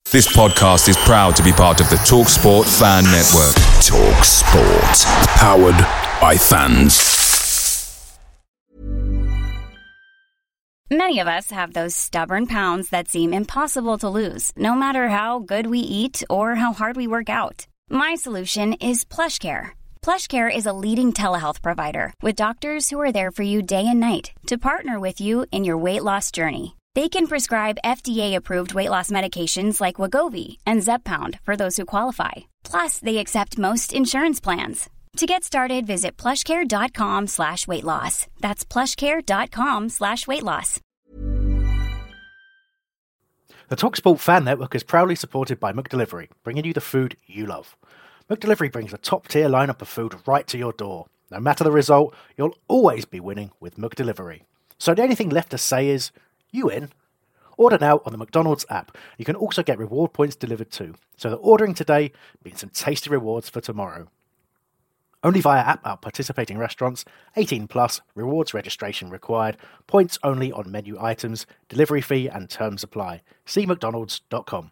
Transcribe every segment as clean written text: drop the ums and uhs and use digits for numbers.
This podcast is proud to be part of the TalkSport Fan Network. TalkSport. Powered by fans. Many of us have those stubborn pounds that seem impossible to lose, no matter how good we eat or how hard we work out. My solution is PlushCare. PlushCare is a leading telehealth provider with doctors who are there for you day and night to partner with you in your weight loss journey. They can prescribe FDA-approved weight loss medications like Wegovy and Zepbound for those who qualify. Plus, they accept most insurance plans. To get started, visit plushcare.com/weightloss. That's plushcare.com/weightloss. The TalkSport Fan Network is proudly supported by McDelivery, bringing you the food you love. McDelivery brings a top-tier lineup of food right to your door. No matter the result, you'll always be winning with McDelivery. So the only thing left to say is, you in? Order now on the McDonald's app. You can also get reward points delivered too. So that ordering today means some tasty rewards for tomorrow. Only via app at participating restaurants. 18 plus. Rewards registration required. Points only on menu items. Delivery fee and terms apply. See mcdonalds.com.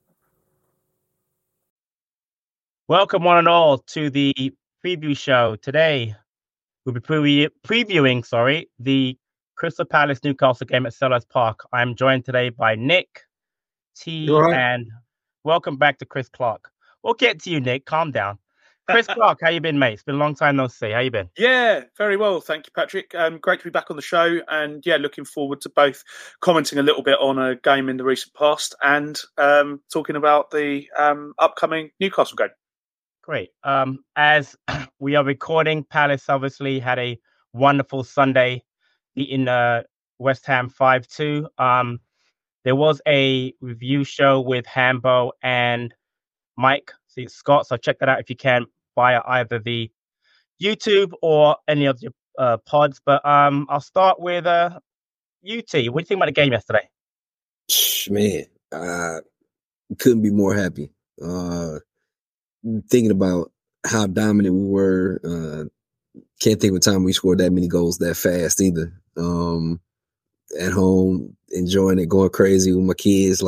Welcome one and all to the preview show. Today we'll be previewing the Crystal Palace Newcastle game at Selhurst Park. I'm joined today by Nick, T, right? And welcome back to Chris Clark. We'll get to you, Nick. Calm down. Chris Clark, how you been, mate? It's been a long time no see. How you been? Yeah, very well. Thank you, Patrick. Great to be back on the show. And yeah, looking forward to both commenting a little bit on a game in the recent past and talking about the upcoming Newcastle game. Great. As we are recording, Palace obviously had a wonderful Sunday beating West Ham 5-2. There was a review show with Hambo and Mike Scott, so check that out if you can via either the YouTube or any of your pods. But I'll start with UT. What do you think about the game yesterday? Man, couldn't be more happy. Thinking about how dominant we were, can't think of a time we scored that many goals that fast either. At home, enjoying it, going crazy with my kids,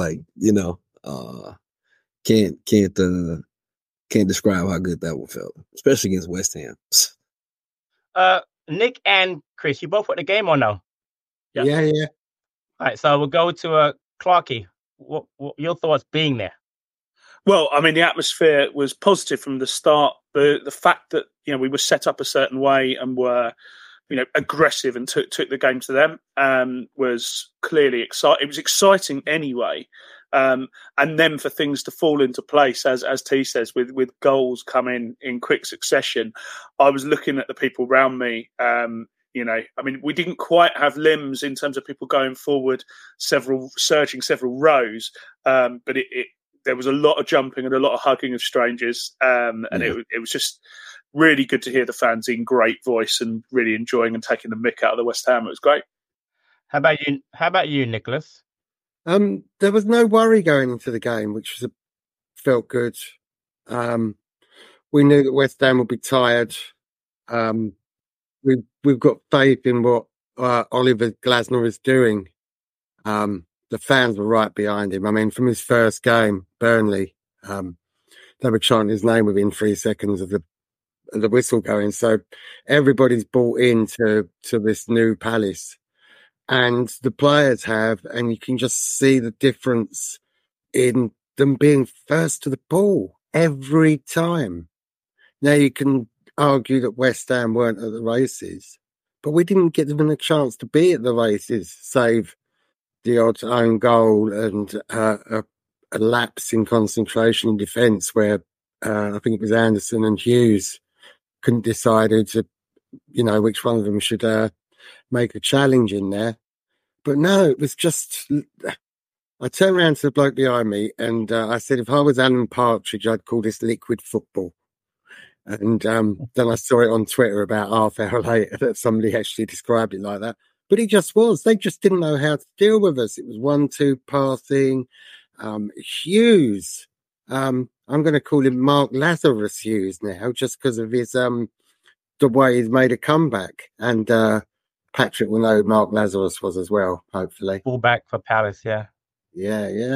can't describe how good that one felt, especially against West Ham. Nick and Chris, you both at the game or no? Yeah. All right, so we'll go to Clarky. What your thoughts being there? Well, I mean, the atmosphere was positive from the start. The fact that we were set up a certain way and were aggressive and took the game to them was clearly exciting. It was exciting anyway, and then for things to fall into place, as T says, with goals coming in quick succession. I was looking at the people around me. We didn't quite have limbs in terms of people going forward, surging several rows, but there was a lot of jumping and a lot of hugging of strangers, it was just really good to hear the fans in great voice and really enjoying and taking the mick out of the West Ham. It was great. How about you, Nicholas? There was no worry going into the game, which felt good. We knew that West Ham would be tired. We've got faith in what Oliver Glasner is doing. The fans were right behind him. I mean, from his first game, Burnley, they were chanting his name within 3 seconds of the whistle going. So everybody's bought into this new Palace, and the players have, and you can just see the difference in them being first to the ball every time. Now you can argue that West Ham weren't at the races, but we didn't get them a chance to be at the races, save the odd own goal and a lapse in concentration in defence where I think it was Anderson and Hughes couldn't decide which one of them should make a challenge in there. But no, it was just... I turned around to the bloke behind me and I said, if I was Alan Partridge, I'd call this liquid football. And then I saw it on Twitter about half hour later that somebody actually described it like that. But it just was. They just didn't know how to deal with us. It was 1-2 passing. Hughes. I'm going to call him Mark Lazarus Hughes now, just because of his the way he's made a comeback. And Patrick will know who Mark Lazarus was as well, hopefully. Fullback for Palace, yeah. Yeah.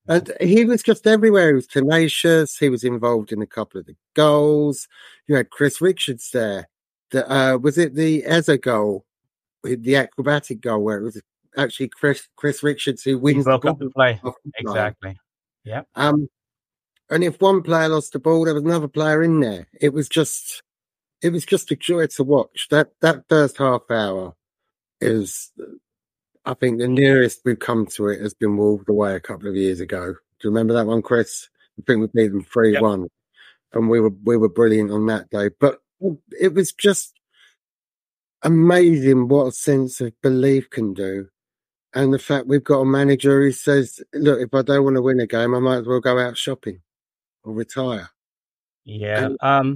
And he was just everywhere. He was tenacious. He was involved in a couple of the goals. You had Chris Richards there. Was it the Eza goal, the acrobatic goal, where it was actually Chris Richards who wins the ball up the play. Exactly. Yeah. And if one player lost the ball, there was another player in there. It was just a joy to watch. That first half hour is, I think, the nearest we've come to it has been Wolves away a couple of years ago. Do you remember that one, Chris? I think we beat them 3-1, and we were brilliant on that day. But it was just amazing what a sense of belief can do. And the fact we've got a manager who says, look, if I don't want to win a game, I might as well go out shopping or retire. Yeah.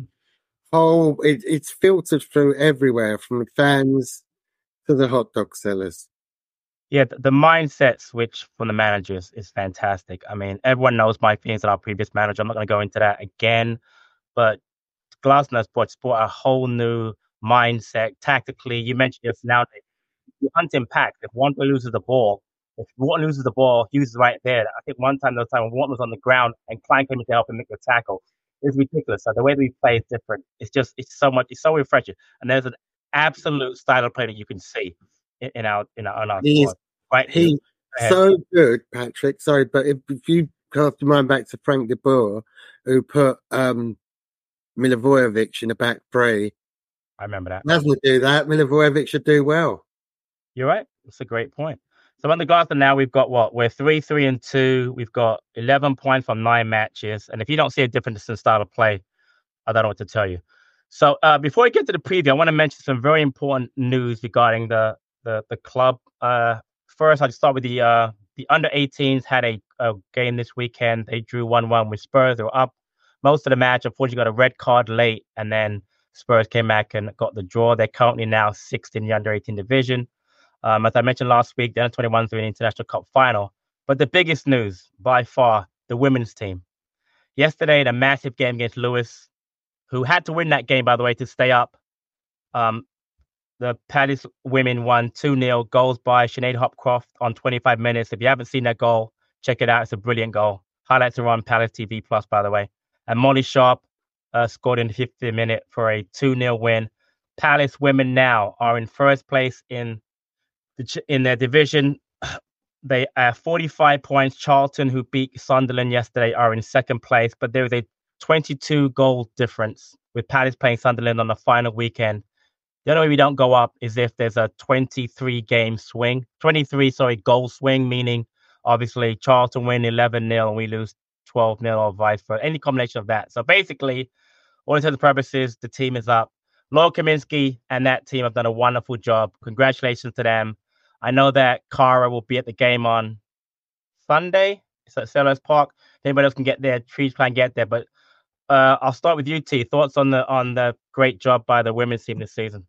It's filtered through everywhere, from the fans to the hot dog sellers. Yeah, the mindset switch from the managers is fantastic. I mean, everyone knows my feelings on our previous manager. I'm not going to go into that again. But Glasner brought a whole new mindset tactically. You mentioned this now. You hunt impact. If one loses the ball, he was right there. I think one time when one was on the ground and Klein came in to help him make the tackle. It's ridiculous. So the way we play is different. It's so refreshing. And there's an absolute style of play that you can see in our squad. Right? He's so good, Patrick. Sorry, but if you cast your mind back to Frank de Boer, who put Milivojevic in the back three. I remember that. Doesn't do that. Milivojevic should do well. You're right. That's a great point. So on the Glasgow now, we've got what? We're 3-3-2. We've got 11 points from 9 matches. And if you don't see a difference in style of play, I don't know what to tell you. So before we get to the preview, I want to mention some very important news regarding the club. First, I'll start with the under-18s had a game this weekend. They drew 1-1 with Spurs. They were up most of the match. Unfortunately, got a red card late, and then Spurs came back and got the draw. They're currently now 6th in the under-18 division. As I mentioned last week, the under-21s are in the International Cup final. But the biggest news, by far, the women's team. Yesterday, the massive game against Lewis, who had to win that game, by the way, to stay up. The Palace women won 2-0, goals by Sinead Hopcroft on 25 minutes. If you haven't seen that goal, check it out. It's a brilliant goal. Highlights are on Palace TV Plus, by the way. And Molly Sharp scored in the 50th minute for a 2-0 win. Palace women now are in first place in their division. They are 45 points. Charlton, who beat Sunderland yesterday, are in second place, but there is a 22 goal difference with Palace playing Sunderland on the final weekend. The only way we don't go up is if there's a 23 goal swing, meaning obviously Charlton win 11-0 and we lose 12-0 or vice versa. Any combination of that. So basically, all intents and purposes, the team is up. Laura Kaminsky and that team have done a wonderful job. Congratulations to them. I know that Cara will be at the game on Sunday. It's at Selhurst Park. If anybody else can get there, please try and get there. But I'll start with you, T. Thoughts on the great job by the women's team this season?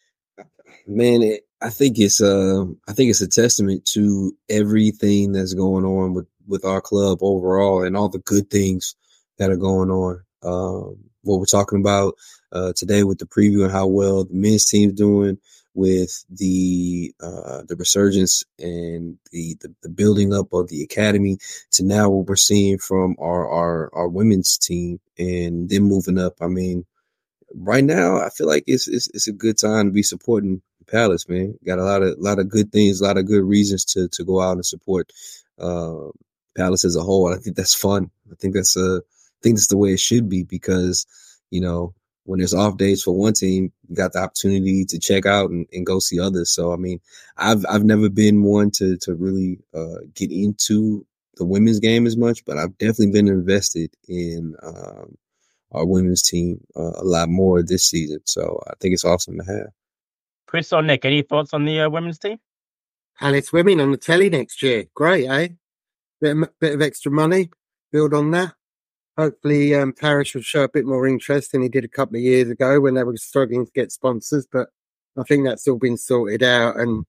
Man, I think it's a testament to everything that's going on with our club overall and all the good things that are going on. What we're talking about today with the preview and how well the men's team's doing, with the resurgence and the building up of the academy, to now what we're seeing from our women's team and them moving up. I mean, right now I feel like it's a good time to be supporting Palace, man. Got a lot of good things, a lot of good reasons to go out and support Palace as a whole. I think that's fun. I think that's the way it should be, because, you know, when there's off days for one team, you got the opportunity to check out and go see others. So, I mean, I've never been one to really get into the women's game as much, but I've definitely been invested in our women's team a lot more this season. So I think it's awesome to have. Chris or Nick, any thoughts on the women's team? Palace women on the telly next year. Great, eh? Bit of extra money. Build on that. Hopefully, Parish will show a bit more interest than he did a couple of years ago when they were struggling to get sponsors. But I think that's all been sorted out. And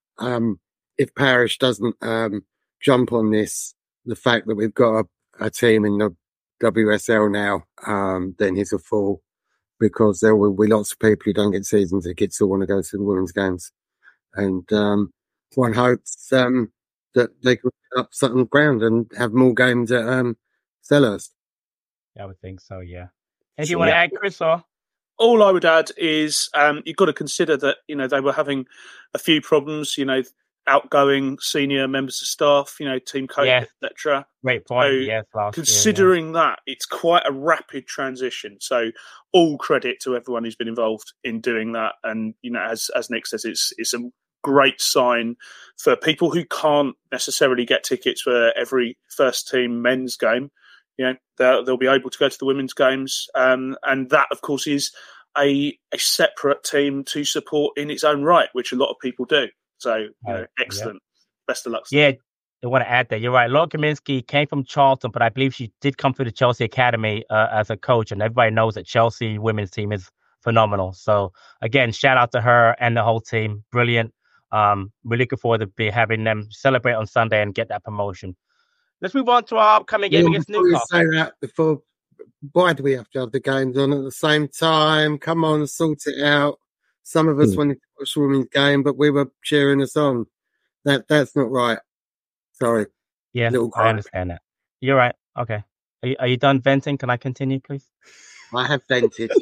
if Parish doesn't jump on this, the fact that we've got a team in the WSL now, then he's a fool, because there will be lots of people who don't get season tickets who want to go to the women's games. And one hopes that they could put up Sutton ground and have more games at Selhurst. I would think so, yeah. Anything you want to add, Chris? Or? All I would add is you've got to consider that, they were having a few problems, outgoing senior members of staff, team coach, etc. Great point. So considering that, it's quite a rapid transition. So all credit to everyone who's been involved in doing that. And, as Nick says, it's a great sign for people who can't necessarily get tickets for every first team men's game. They'll be able to go to the women's games. And that, of course, is a separate team to support in its own right, which a lot of people do. So, excellent. Best of luck. Yeah, I want to add that. You're right. Laura Kaminsky came from Charlton, but I believe she did come through the Chelsea Academy as a coach. And everybody knows that Chelsea women's team is phenomenal. So, again, shout out to her and the whole team. Brilliant. We're looking forward to having them celebrate on Sunday and get that promotion. Let's move on to our upcoming game against Newcastle. Say that before, why do we have to have the games on at the same time? Come on, sort it out. Some of us wanted to watch the women's game, but we were cheering us on. That's not right. Sorry. Yeah, I understand that. You're right. Okay. Are you done venting? Can I continue, please? I have vented.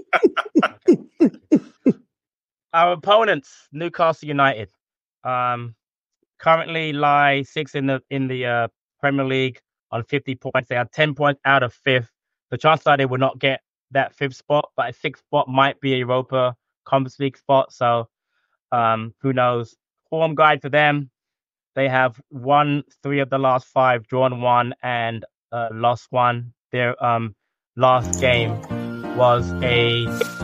Our opponents, Newcastle United, currently lie 6th in the Premier League on 50 points. They are 10 points out of 5th. The chances are they will not get that 5th spot, but a 6th spot might be a Europa Conference League spot. So who knows? Form guide for them. They have won 3 of the last 5, drawn 1, and lost 1. Their last game was a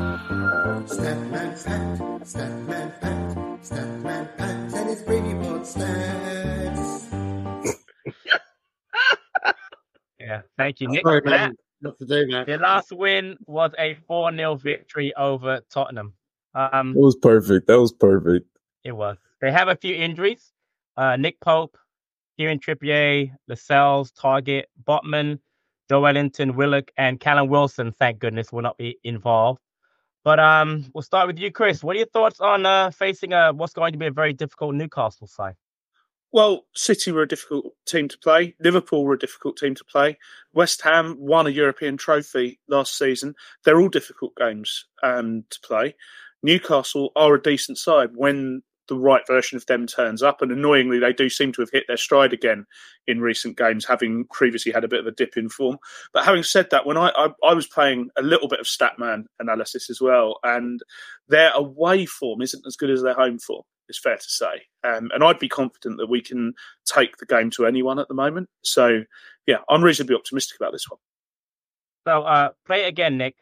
Yeah, thank you, Nick. Sorry, man. Not to do that. Their last win was a 4-0 victory over Tottenham. It was perfect. That was perfect. It was. They have a few injuries. Nick Pope, Kieran Trippier, Lascelles, Target, Botman, Joe Wellington, Willock, and Callum Wilson, thank goodness, will not be involved. But we'll start with you, Chris. What are your thoughts on facing what's going to be a very difficult Newcastle side? Well, City were a difficult team to play. Liverpool were a difficult team to play. West Ham won a European trophy last season. They're all difficult games to play. Newcastle are a decent side when the right version of them turns up. And annoyingly, they do seem to have hit their stride again in recent games, having previously had a bit of a dip in form. But having said that, when I was playing a little bit of Statman analysis as well, and their away form isn't as good as their home form, it's fair to say. And I'd be confident that we can take the game to anyone at the moment. So, yeah, I'm reasonably optimistic about this one. So, play it again, Nick.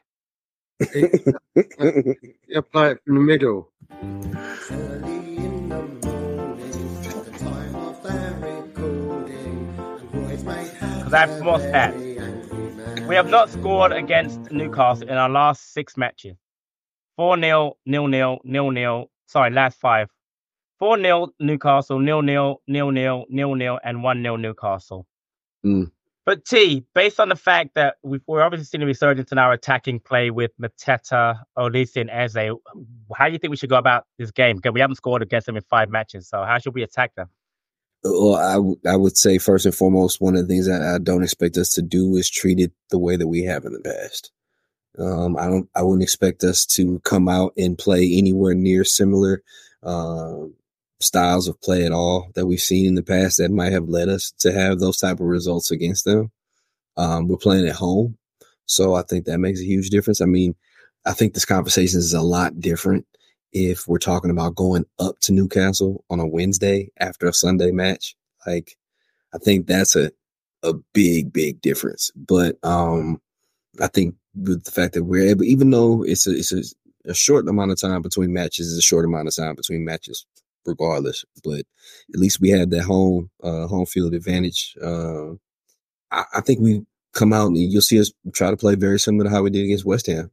Yeah, play it from the middle. Because I have some more stats. We have not scored against Newcastle in our last 6 matches. 4-0, 0-0, 0-0. Sorry, last 5. 4-0 Newcastle, 0-0, 0-0, 0-0, and 1-0 Newcastle. But T, based on the fact that we're obviously seeing a resurgence in our attacking play with Mateta, Olise, and Eze, how do you think we should go about this game? Because we haven't scored against them in 5 matches, so how should we attack them? Well, I would say first and foremost, one of the things that I don't expect us to do is treat it the way that we have in the past. I wouldn't expect us to come out and play anywhere near similar styles of play at all that we've seen in the past that might have led us to have those type of results against them. We're playing at home, so I think that makes a huge difference. I mean, I think this conversation is a lot different if we're talking about going up to Newcastle on a Wednesday after a Sunday match. Like, I think that's a big, big difference. But I think with the fact that we're able, even though it's a short amount of time between matches, is a short amount of time between matches regardless. But at least we had that home field advantage. I think we come out and you'll see us try to play very similar to how we did against West Ham.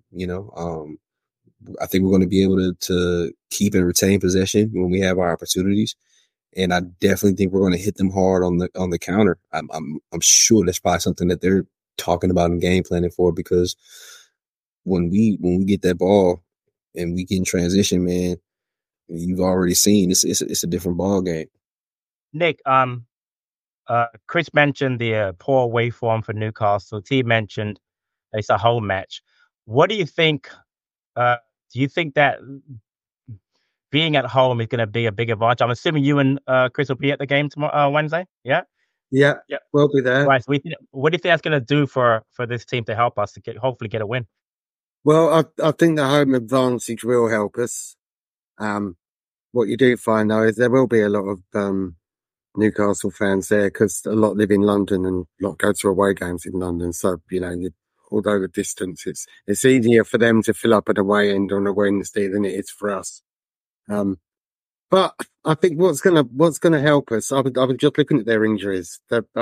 I think we're going to be able to keep and retain possession when we have our opportunities. And I definitely think we're going to hit them hard on the counter. I'm sure that's probably something that they're talking about and game planning for, because when we get that ball and we get in transition, man, you've already seen it's a different ball game. Nick, Chris mentioned the poor away form for Newcastle. T mentioned it's a home match. What do you think? Do you think that being at home is going to be a big advantage? I'm assuming you and Chris will be at the game tomorrow, Wednesday. Yeah. Yeah, we'll be there. Right. So what do you think that's going to do for this team to help us to hopefully get a win? Well, I think the home advantage will help us. What you do find though is there will be a lot of Newcastle fans there because a lot live in London and a lot go to away games in London. So although the distance, it's easier for them to fill up at away end on a Wednesday than it is for us. But I think what's gonna help us. I was just looking at their injuries.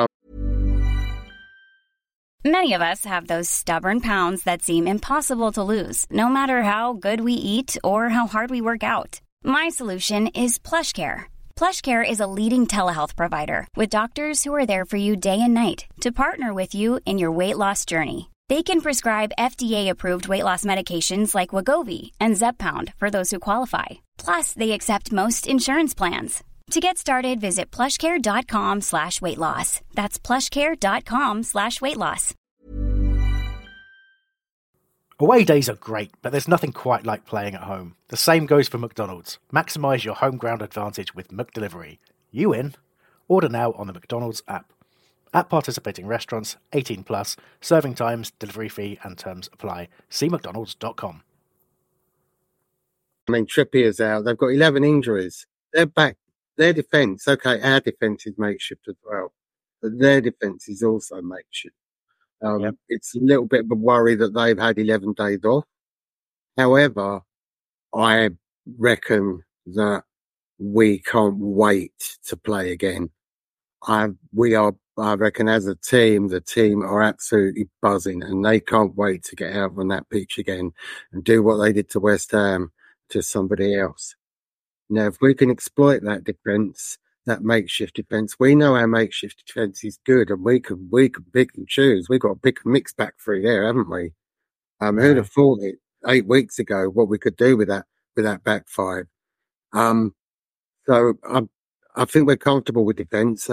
Many of us have those stubborn pounds that seem impossible to lose, no matter how good we eat or how hard we work out. My solution is PlushCare. PlushCare is a leading telehealth provider with doctors who are there for you day and night to partner with you in your weight loss journey. They can prescribe FDA-approved weight loss medications like Wegovy and Zepbound for those who qualify. Plus, they accept most insurance plans. To get started, visit plushcare.com/weightloss. That's plushcare.com/weightloss. Away days are great, but there's nothing quite like playing at home. The same goes for McDonald's. Maximise your home ground advantage with McDelivery. You in? Order now on the McDonald's app. At participating restaurants, 18 plus, serving times, delivery fee and terms apply. See mcdonalds.com. I mean, Trippier's out. They've got 11 injuries. They're back. Their defence, okay, our defence is makeshift as well, but their defence is also makeshift. It's a little bit of a worry that they've had 11 days off. However, I reckon that we can't wait to play again. I reckon as a team, the team are absolutely buzzing and they can't wait to get out on that pitch again and do what they did to West Ham to somebody else. Now, if we can exploit that defence, that makeshift defence, we know our makeshift defence is good and we can pick and choose. We've got to pick a mix back through there, haven't we? Who'd have thought it 8 weeks ago what we could do with that back five? So I think we're comfortable with defence.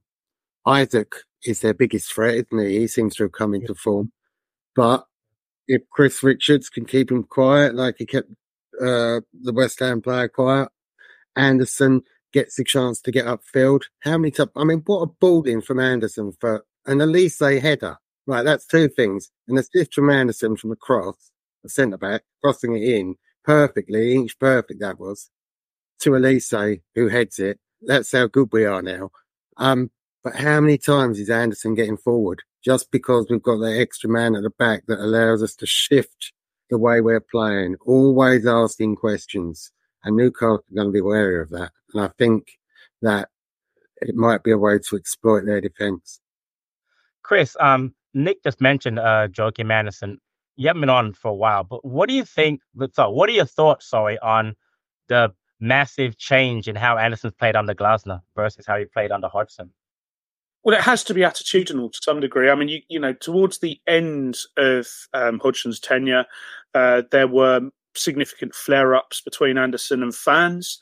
Isaac is their biggest threat, isn't he? He seems to have come into form. But if Chris Richards can keep him quiet, like he kept the West Ham player quiet, Anderson gets the chance to get upfield. How many times? I mean, what a balling from Anderson for an Elise header. Right, that's two things. An assist from Anderson from a cross, a centre-back, crossing it in perfectly, inch perfect that was, to Elise, who heads it. That's how good we are now. But how many times is Anderson getting forward? Just because we've got that extra man at the back that allows us to shift the way we're playing, always asking questions. And Newcastle are going to be wary of that. And I think that it might be a way to exploit their defence. Chris, Nick just mentioned Joachim Anderson. You haven't been on for a while, but what do you think? So, what are your thoughts, on the massive change in how Anderson's played under Glasner versus how he played under Hodgson? Well, it has to be attitudinal to some degree. I mean, you know, towards the end of Hodgson's tenure, there were significant flare-ups between Anderson and fans.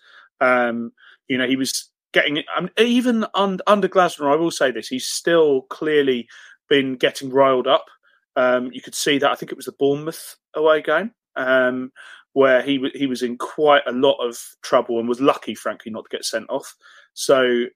You know, he was getting it. Even under Glasner, I will say this, he's still clearly been getting riled up. You could see that. I think it was the Bournemouth away game where he was in quite a lot of trouble and was lucky, frankly, not to get sent off. So,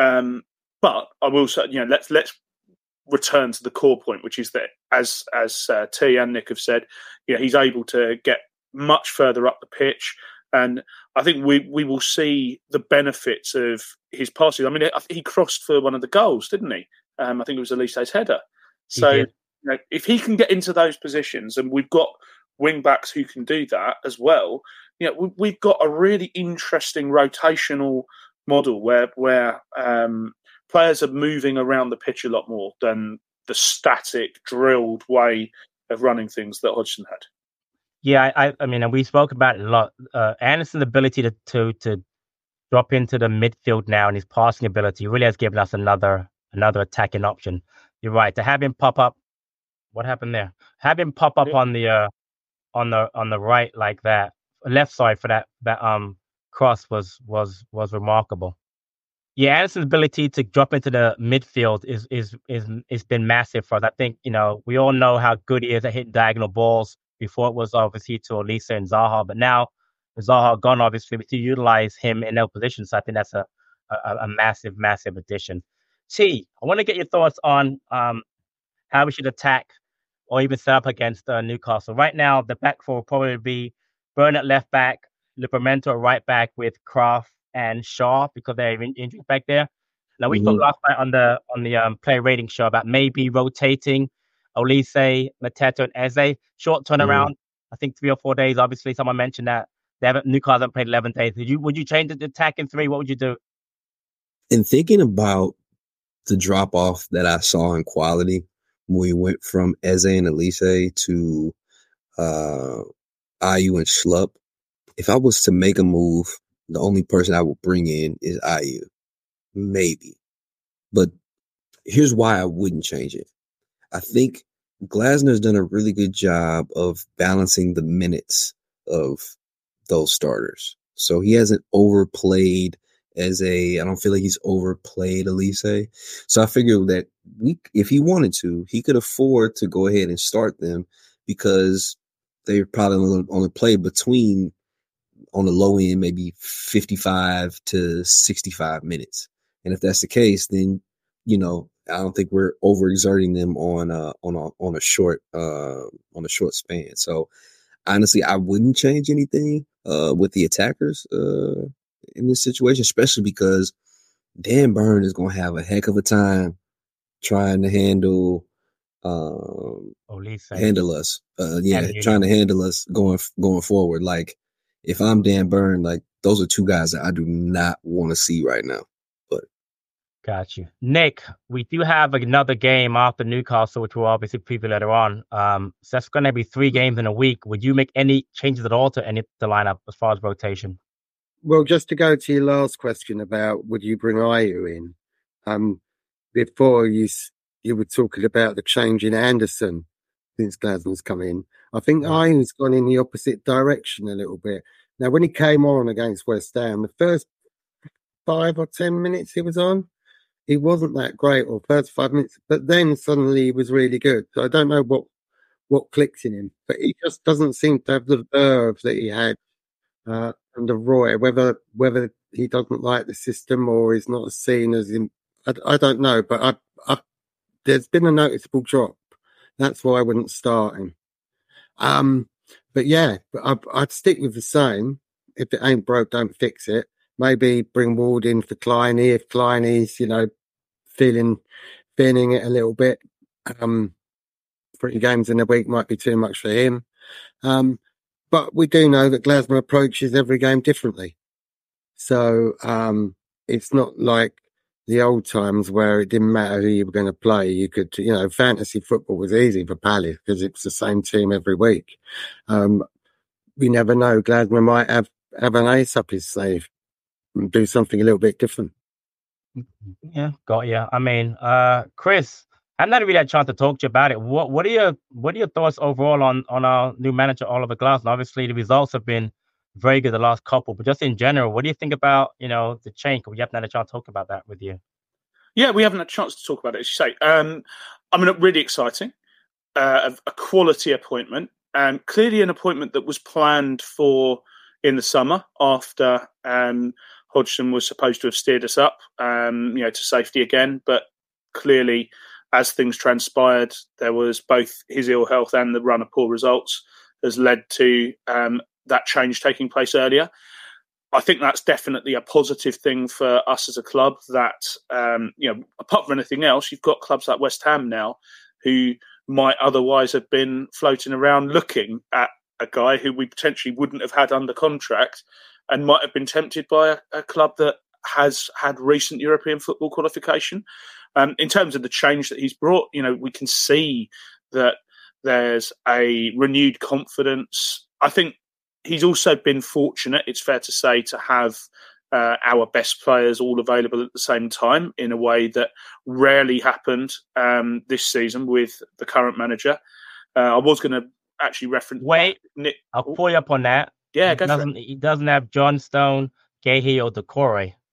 but I will say, you know, let's return to the core point, which is that as T and Nick have said, you know, he's able to get much further up the pitch. And I think we will see the benefits of his passing. I mean, he crossed for one of the goals, didn't he? I think it was Elise's header. So, you know, if he can get into those positions, and we've got wing backs who can do that as well, you know, we've got a really interesting rotational model where players are moving around the pitch a lot more than the static, drilled way of running things that Hodgson had. Yeah, I mean, and we spoke about it a lot. Anderson's ability to drop into the midfield now and his passing ability really has given us another attacking option. You're right. To have him pop up, what happened there? Have him pop up on the right like that, left side for that cross was remarkable. Yeah, Anderson's ability to drop into the midfield is been massive for us. I think, we all know how good he is at hitting diagonal balls. Before it was obviously to Olise and Zaha, but now with Zaha gone, obviously we to utilize him in their position. So I think that's a massive, massive addition. T, I want to get your thoughts on how we should attack or even set up against Newcastle. Right now, the back four will probably be Burn at left back, Livramento at right back with Kraft and Shaw because they're injured back there. Now we talked last night on the player rating show about maybe rotating Olise, Mateta, and Eze. Short turnaround. I think 3 or 4 days. Obviously, someone mentioned that Newcastle haven't played 11 days. Would you change the attack in 3? What would you do? In thinking about the drop off that I saw in quality when we went from Eze and Olise to Ayew and Schlupp, if I was to make a move, the only person I would bring in is Ayew. Maybe. But here's why I wouldn't change it. I think Glasner's done a really good job of balancing the minutes of those starters. So he hasn't overplayed I don't feel like he's overplayed Olise. So I figured that if he wanted to, he could afford to go ahead and start them because they probably only play between, on the low end, maybe 55 to 65 minutes. And if that's the case, then, I don't think we're overexerting them on a short span. So honestly, I wouldn't change anything with the attackers in this situation, especially because Dan Burn is going to have a heck of a time trying to handle Olise. Trying to handle us going forward. Like, if I'm Dan Burn, like, those are two guys that I do not want to see right now. But got you, Nick. We do have another game after Newcastle, which we'll obviously preview later on. So that's going to be 3 games in a week. Would you make any changes at all to the lineup as far as rotation? Well, just to go to your last question about would you bring Ayew in? Before you were talking about the change in Anderson since Glasner's come in. I think Ayew's gone in the opposite direction a little bit. Now, when he came on against West Ham, the first 5 or 10 minutes he was on, he wasn't that great, or first 5 minutes, but then suddenly he was really good. So I don't know what clicked in him, but he just doesn't seem to have the verve that he had under Roy, whether he doesn't like the system or is not as seen as him. I don't know, but there's been a noticeable drop. That's why I wouldn't start him. But yeah, I'd stick with the same. If it ain't broke, don't fix it. Maybe bring Ward in for Kleiny if Kleiny's, feeling it a little bit. 3 games in a week might be too much for him. But we do know that Glasner approaches every game differently. So it's not like the old times where it didn't matter who you were going to play. You could, fantasy football was easy for Palace because it's the same team every week. We never know. Glasner might have an ace up his sleeve and do something a little bit different. Yeah, got you. I mean, Chris, I've not really had a chance to talk to you about it. What are your thoughts overall on our new manager, Oliver Glasner? Obviously, the results have been very good the last couple, but just in general, what do you think about, the change? We haven't had a chance to talk about that with you. Yeah, we haven't had a chance to talk about it, as you say. Really exciting. A quality appointment, and clearly an appointment that was planned for in the summer after Hodgson was supposed to have steered us up, to safety again. But clearly, as things transpired, there was both his ill health and the run of poor results has led to that change taking place earlier. I think that's definitely a positive thing for us as a club that, apart from anything else, you've got clubs like West Ham now who might otherwise have been floating around looking at a guy who we potentially wouldn't have had under contract and might have been tempted by a club that has had recent European football qualification. In terms of the change that he's brought, we can see that there's a renewed confidence. I think he's also been fortunate, it's fair to say, to have our best players all available at the same time in a way that rarely happened this season with the current manager. I was going to actually reference... Wait, Nick. I'll pull you up on that. Yeah, He doesn't have John Stone, Cahill, or Decore.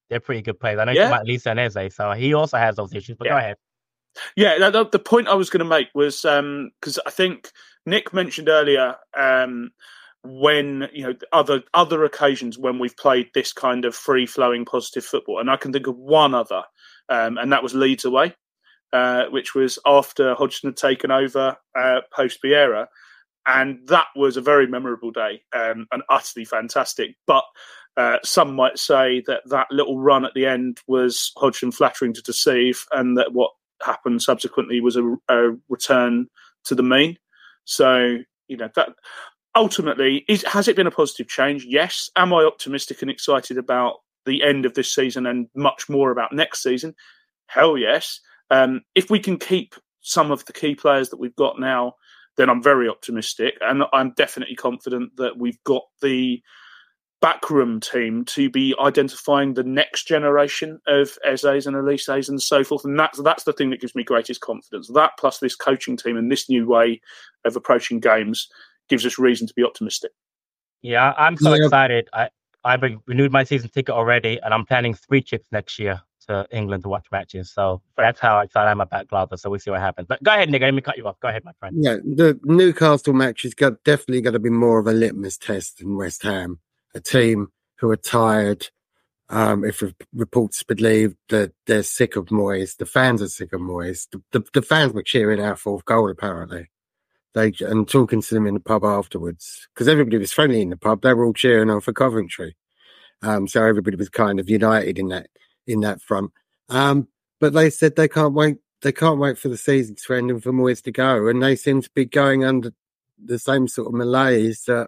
They're pretty good players. I know you talk about Lisa and Eze, so he also has those issues. But go ahead. Yeah, the point I was going to make was because I think Nick mentioned earlier when other occasions when we've played this kind of free flowing positive football, and I can think of one other, and that was Leeds away, which was after Hodgson had taken over post Vieira, and that was a very memorable day and utterly fantastic. But some might say that little run at the end was Hodgson flattering to deceive, and that what happened subsequently was a return to the mean. So, that ultimately, has it been a positive change? Yes. Am I optimistic and excited about the end of this season and much more about next season? Hell yes. If we can keep some of the key players that we've got now, then I'm very optimistic. And I'm definitely confident that we've got the backroom team to be identifying the next generation of Eze's and Elise's and so forth. And that's the thing that gives me greatest confidence. That plus this coaching team and this new way of approaching games gives us reason to be optimistic. Yeah, I'm so excited. I've renewed my season ticket already, and I'm planning 3 trips next year to England to watch matches. So that's how excited I am about Glasgow. So we'll see what happens. But go ahead, Nick. Let me cut you off. Go ahead, my friend. Yeah, the Newcastle match is definitely going to be more of a litmus test than West Ham. A team who are tired, if reports believe that they're sick of Moyes. The fans are sick of Moyes. The fans were cheering our 4th goal, apparently. And talking to them in the pub afterwards, because everybody was friendly in the pub. They were all cheering on for Coventry. So everybody was kind of united in that front. But they said they can't wait. They can't wait for the season to end and for Moyes to go. And they seem to be going under the same sort of malaise that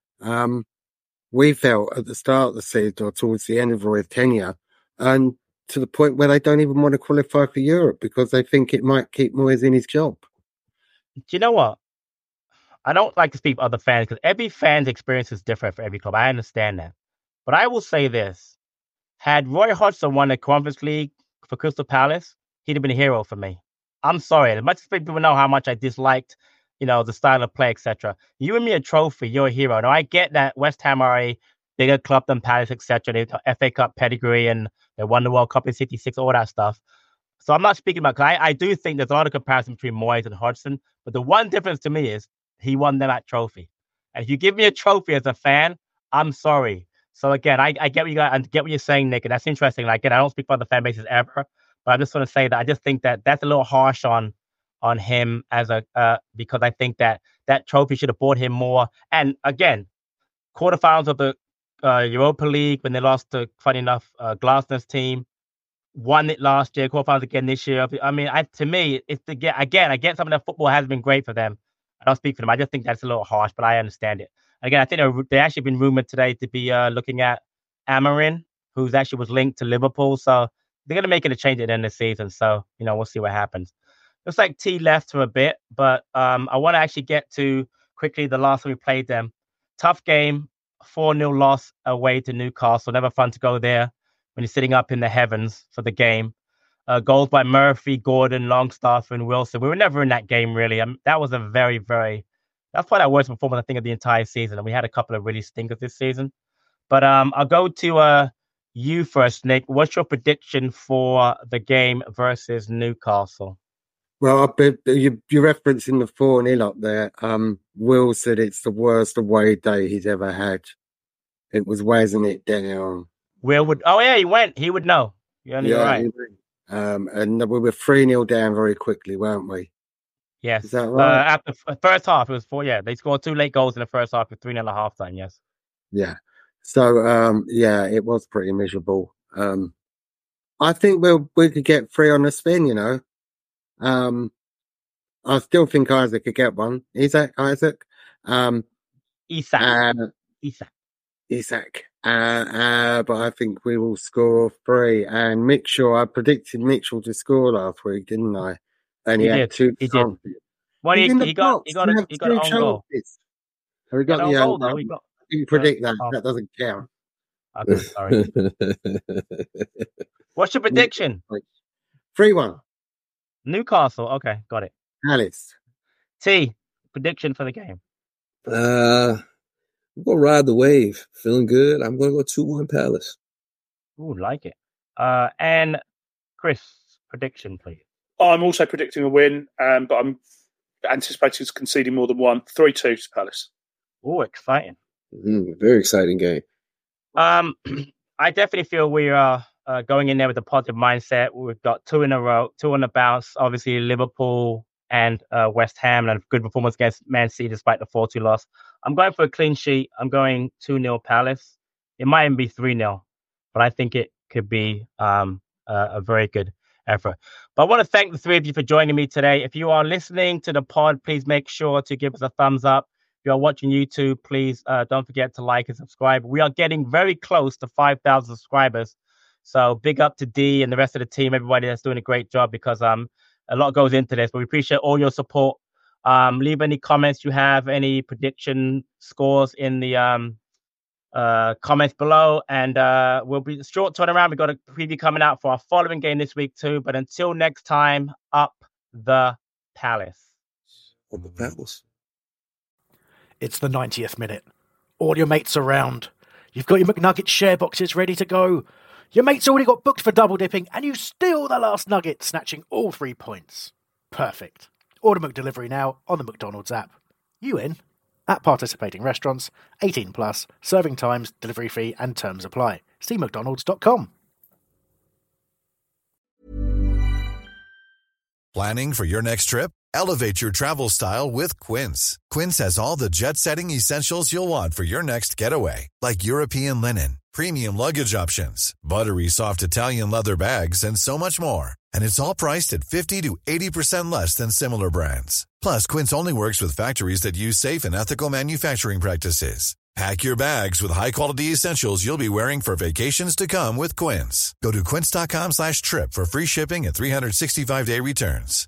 we felt at the start of the season or towards the end of Roy's tenure, and to the point where they don't even want to qualify for Europe because they think it might keep Moyes in his job. Do you know what? I don't like to speak for other fans because every fan's experience is different for every club. I understand that. But I will say this. Had Roy Hodgson won the Conference League for Crystal Palace, he'd have been a hero for me. I'm sorry. As much as people know how much I disliked the style of play, etc. You win me a trophy, you're a hero. Now, I get that West Ham are a bigger club than Palace, etc. They have FA Cup pedigree and they won the World Cup in '66, all that stuff. So I'm not speaking about, because I do think there's a lot of comparison between Moyes and Hodgson, but the one difference to me is he won them that trophy. And if you give me a trophy as a fan, I'm sorry. So again, I get what you're saying, Nick, and that's interesting. Like, again, I don't speak for other fan bases ever, but I just want to say that I just think that that's a little harsh on him as because I think that trophy should have brought him more. And again, quarterfinals of the Europa League when they lost to, funny enough, Glasner's team, won it last year, quarterfinals again this year. I mean, to me, it's I get something that football has been great for them. I don't speak for them. I just think that's a little harsh, but I understand it. Again, I think they actually been rumored today to be looking at Amarin, who's actually was linked to Liverpool. So they're going to make it a change at the end of the season. So, we'll see what happens. Looks like T left for a bit, but I want to actually get to quickly the last time we played them. Tough game, 4-0 loss away to Newcastle. Never fun to go there when you're sitting up in the heavens for the game. Goals by Murphy, Gordon, Longstaff, and Wilson. We were never in that game, really. That was a very, very... That's probably our worst performance, I think, of the entire season. And we had a couple of really stinkers this season. But I'll go to you first, Nick. What's your prediction for the game versus Newcastle? Well, you're referencing the 4-0 up there. Will said it's the worst away day he's ever had. It was wearing it down. Will would... Oh, yeah, he went. He would know. You're right. And we were 3-0 down very quickly, weren't we? Yes. Is that right? After first half, it was 4. Yeah, they scored 2 late goals in the first half with 3-0 at halftime. Yes. Yeah. So, it was pretty miserable. I think we could get 3 on the spin. I still think Isaac could get one. Isaac. Isak. But I think we will score 3. And Mitchell, I predicted Mitchell to score last week, didn't I? And he had 2. He did. Well, he got an own goal. So we got the own goal. You predict that. That doesn't count. Okay, sorry. What's your prediction? 3-1. Newcastle. Okay, got it. Alice. T, prediction for the game. I'm going to ride the wave. Feeling good. I'm going to go 2-1 Palace. Ooh, like it. And Chris, prediction, please. I'm also predicting a win, but I'm anticipating conceding more than one. 3-2 to Palace. Oh, exciting. Very exciting game. I definitely feel we are going in there with a positive mindset. We've got 2 in a row, 2 on the bounce. Obviously, Liverpool and West Ham, and a good performance against Man City despite the 4-2 loss. I'm going for a clean sheet. I'm going 2-0 Palace. It might even be 3-0, but I think it could be a very good effort. But I want to thank the three of you for joining me today. If you are listening to the pod, please make sure to give us a thumbs up. If you are watching YouTube, please don't forget to like and subscribe. We are getting very close to 5,000 subscribers. So big up to D and the rest of the team, everybody that's doing a great job, because a lot goes into this. But we appreciate all your support. Leave any comments you have, any prediction scores in the comments below. And we'll be short turnaround. We've got a preview coming out for our following game this week too. But until next time, up the Palace. Up the Palace. It's the 90th minute. All your mates around. You've got your McNugget share boxes ready to go. Your mate's already got booked for double dipping, and you steal the last nugget, snatching all 3 points. Perfect. Order McDelivery now on the McDonald's app. You in? At participating restaurants, 18 plus, serving times, delivery fee, and terms apply. See mcdonalds.com. Planning for your next trip? Elevate your travel style with Quince. Quince has all the jet-setting essentials you'll want for your next getaway, like European linen, premium luggage options, buttery soft Italian leather bags, and so much more. And it's all priced at 50 to 80% less than similar brands. Plus, Quince only works with factories that use safe and ethical manufacturing practices. Pack your bags with high-quality essentials you'll be wearing for vacations to come with Quince. Go to quince.com/trip for free shipping and 365-day returns.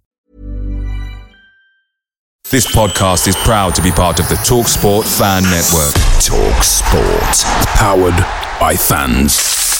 This podcast is proud to be part of the TalkSport Fan Network. TalkSport. Powered by fans.